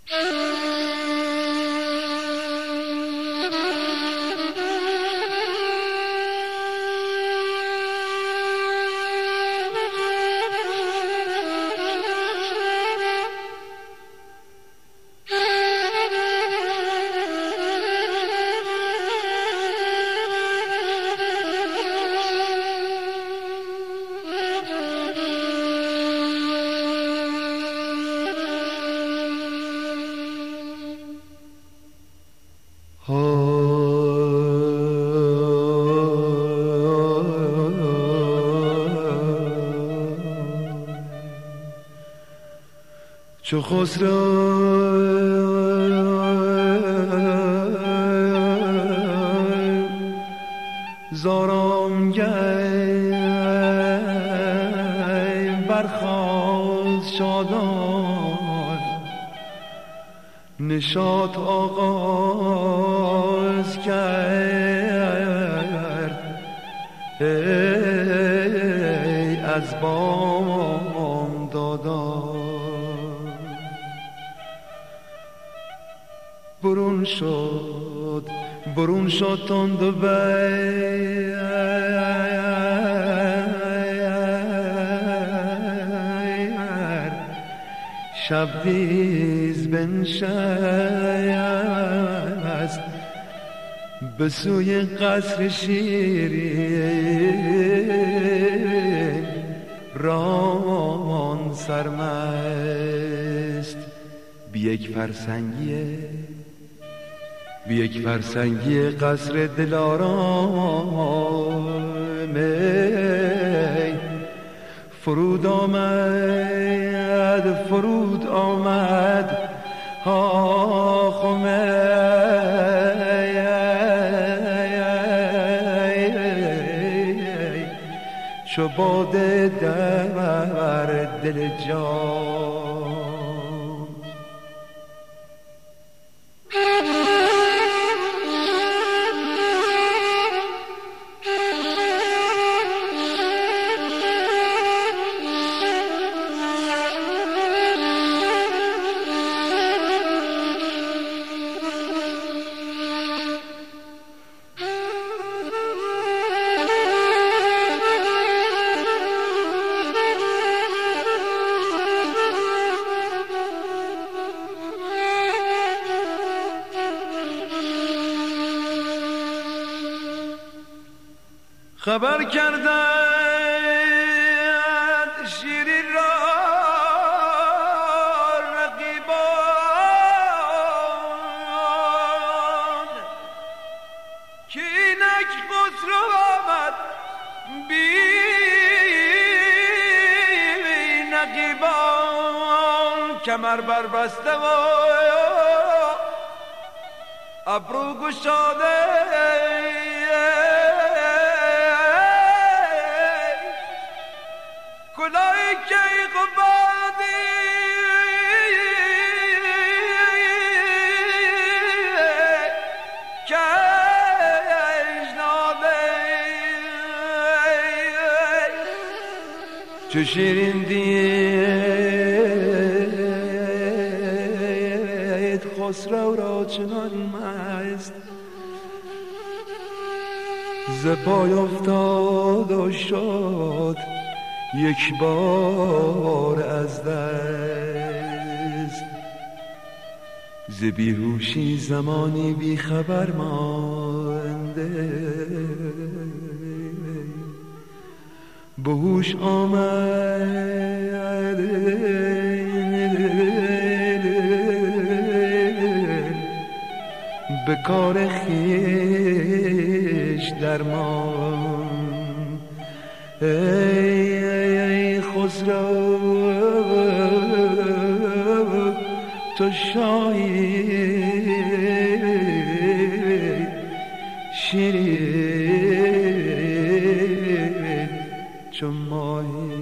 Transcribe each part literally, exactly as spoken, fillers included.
چو خسرو زارامگه برخاست شادان نشاط آغاز کرد ای از بام دادان برون شد برون شد تند و بیر شب دیز بنشست به سوی قصر شیرین ران سرمست بی یک فرسنگیه بی یک فرسنگی قصر دلارام فرود آمد فرود آمد آخمه چو باده در دل جان خبر کردند شیرین را رقیبان که اینک خسرو آمد بی نقیبان کمر بربسته و ابرو گشاده کلاه کیق و بادی کشناده چو شیرین دید خسرو را چنان مست ز پای افتاد و شد یک بار از دست ز بیهوشی زمانی بی خبر مانده به هوش آمد به کار خویش درمان ای ای خسرو تو شاهی شیرین چو ماهی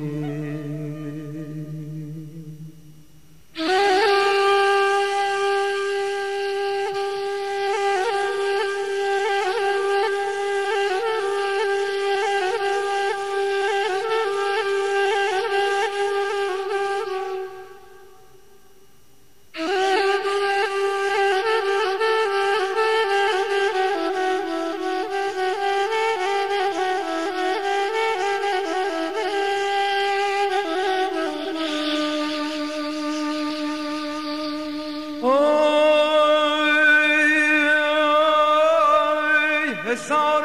حصار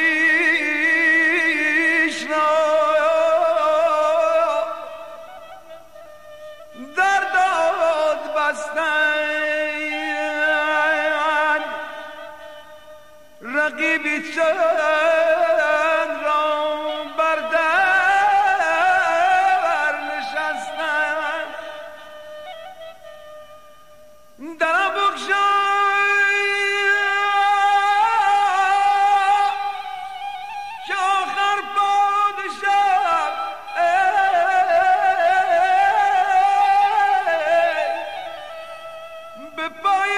خویش را در داد بستن، رقیبی چند را بر در نشستن. درم بگشای که آخر پادشاه به پای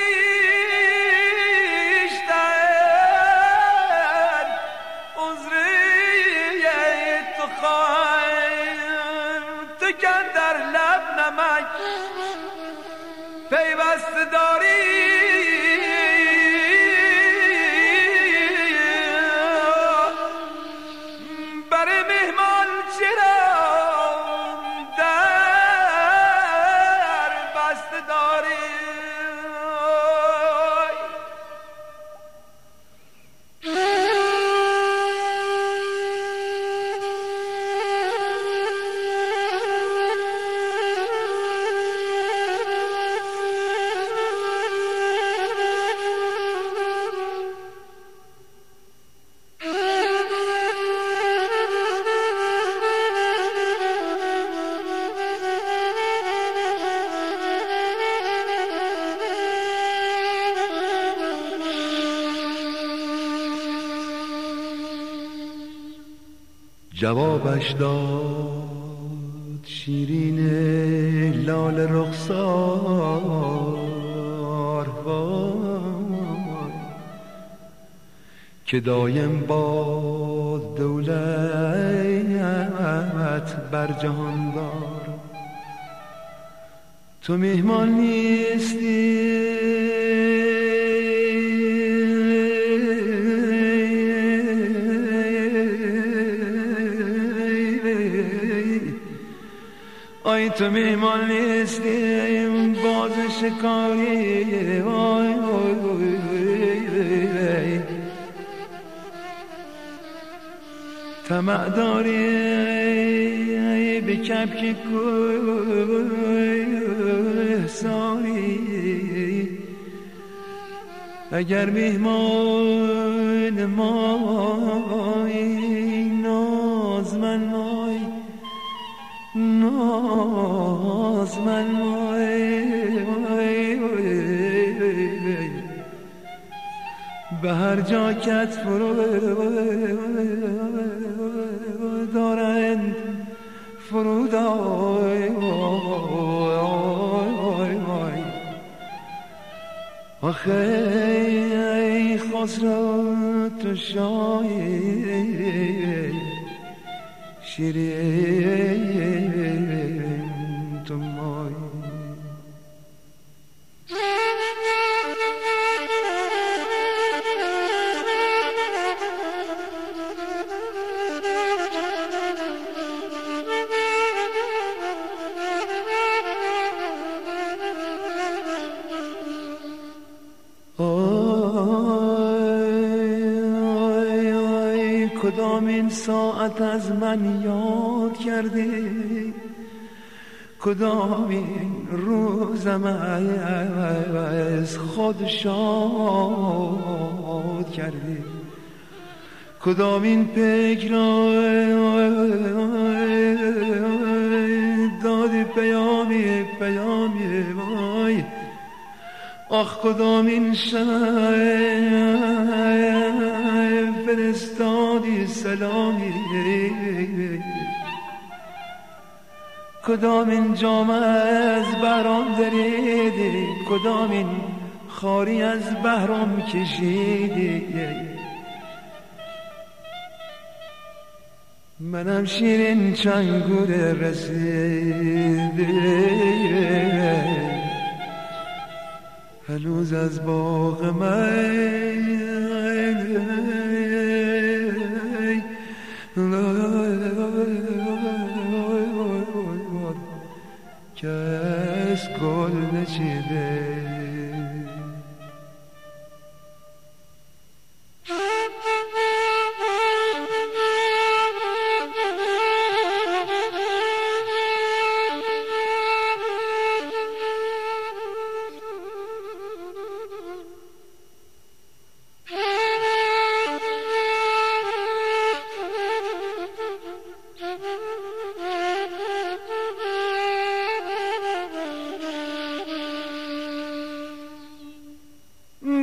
خویشتن عذری تو خواهیم. تکن در لب نمک پیوست داری، برای مهمان چرا در بست داری؟ جوابش داد شیرین لال رخسار وای که دایم با دولت بر جهان دار. تو میهمان نیستی آی، تو میهمان نیستی باز شکاری. آی طمع داری به کبک کوهساری. اگر میهمان مایی نازمن مای نازمن مای به هر جا کت فرو دارند فرود آی آخه ای خسرو تو شاهی شیرین تو مای. کدام این ساعت از من یاد کردی، کدام این روزم از خود شاد کردی، کدام این پیک را دادی پیامی پیامی وای. آخ کدام این شب فرستادی سلامی، کدام این جام از بهرام دریدی، کدام این خاری از بهرام کشیدی. منم شیرین چنگور رسیدی، هنوز از باغ من کس گل نچیده.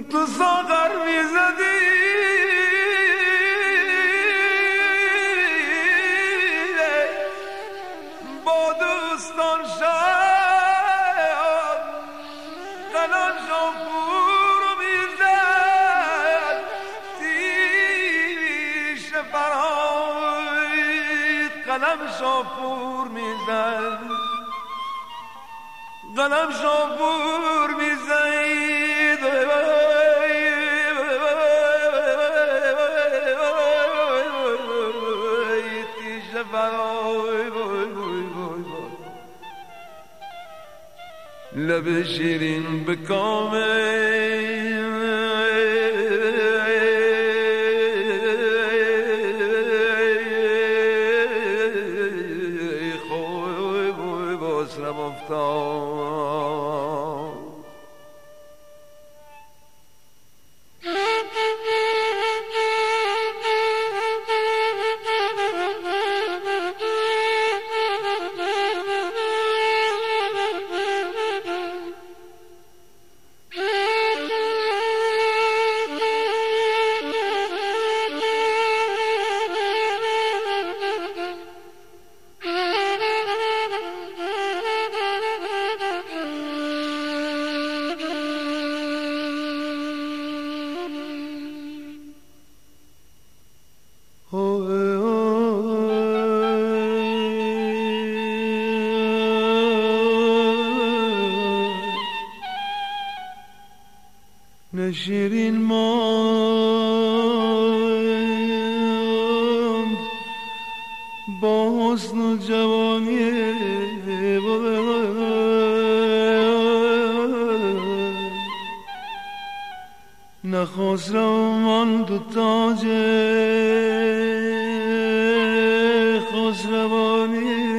تو ساغر میزدی با دوستان شد قلم شاپور رو میزد تیش فرهاد قلم شاپور میزد قلم شاپور میزد تیش فرهاد لب شیرین به کامه خوی باسرم افتاد شیرین ماند با حسن و جوانی نخواست رو ماند و تاج خسروانی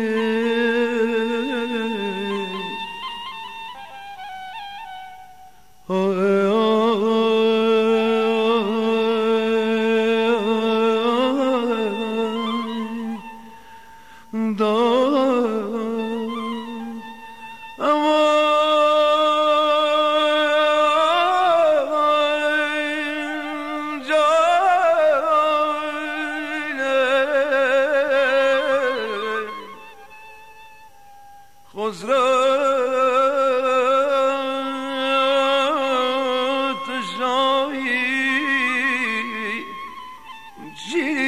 Gee